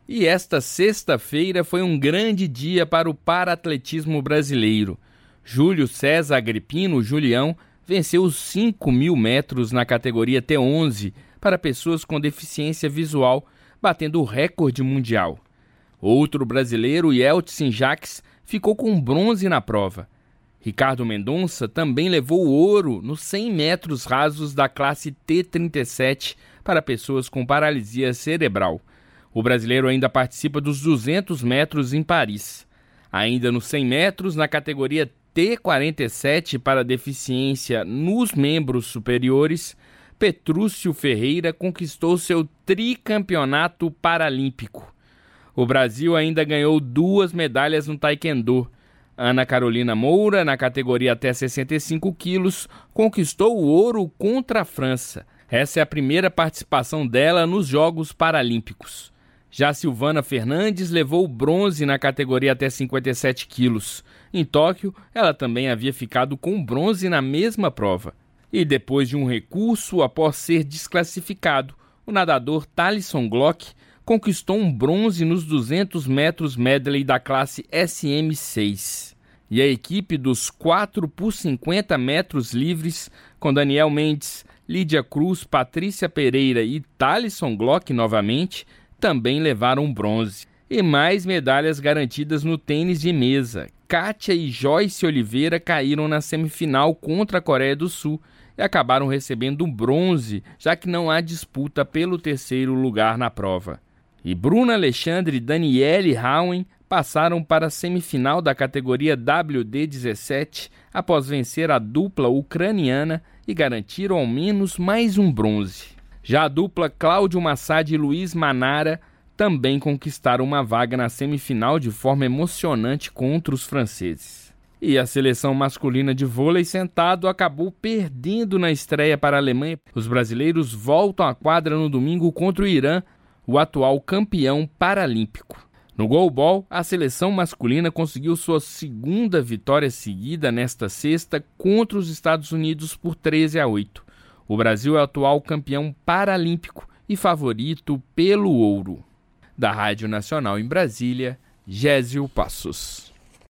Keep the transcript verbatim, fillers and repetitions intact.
E esta sexta-feira foi um grande dia para o paraatletismo brasileiro. Júlio César Agripino, Julião, venceu os cinco mil metros na categoria T onze para pessoas com deficiência visual, batendo o recorde mundial. Outro brasileiro, Yeltsin Jacques, ficou com bronze na prova. Ricardo Mendonça também levou o ouro nos cem metros rasos da classe T trinta e sete para pessoas com paralisia cerebral. O brasileiro ainda participa dos duzentos metros em Paris. Ainda nos cem metros, na categoria T quarenta e sete para deficiência nos membros superiores, Petrúcio Ferreira conquistou seu tricampeonato paralímpico. O Brasil ainda ganhou duas medalhas no taekwondo. Ana Carolina Moura, na categoria até sessenta e cinco quilos, conquistou o ouro contra a França. Essa é a primeira participação dela nos Jogos Paralímpicos. Já Silvana Fernandes levou o bronze na categoria até cinquenta e sete quilos. Em Tóquio, ela também havia ficado com bronze na mesma prova. E depois de um recurso após ser desclassificado, o nadador Thalisson Glock conquistou um bronze nos duzentos metros medley da classe S M seis. E a equipe dos quatro por cinquenta metros livres, com Daniel Mendes, Lídia Cruz, Patrícia Pereira e Thalisson Glock novamente, também levaram bronze. E mais medalhas garantidas no tênis de mesa. Kátia e Joyce Oliveira caíram na semifinal contra a Coreia do Sul e acabaram recebendo bronze, já que não há disputa pelo terceiro lugar na prova. E Bruna Alexandre e Daniele Howen passaram para a semifinal da categoria W D dezessete após vencer a dupla ucraniana e garantiram ao menos mais um bronze. Já a dupla Cláudio Massad e Luiz Manara também conquistaram uma vaga na semifinal de forma emocionante contra os franceses. E a seleção masculina de vôlei sentado acabou perdendo na estreia para a Alemanha. Os brasileiros voltam à quadra no domingo contra o Irã, o atual campeão paralímpico. No goalball, a seleção masculina conseguiu sua segunda vitória seguida nesta sexta contra os Estados Unidos por treze a oito. O Brasil é o atual campeão paralímpico e favorito pelo ouro. Da Rádio Nacional em Brasília, Gésio Passos.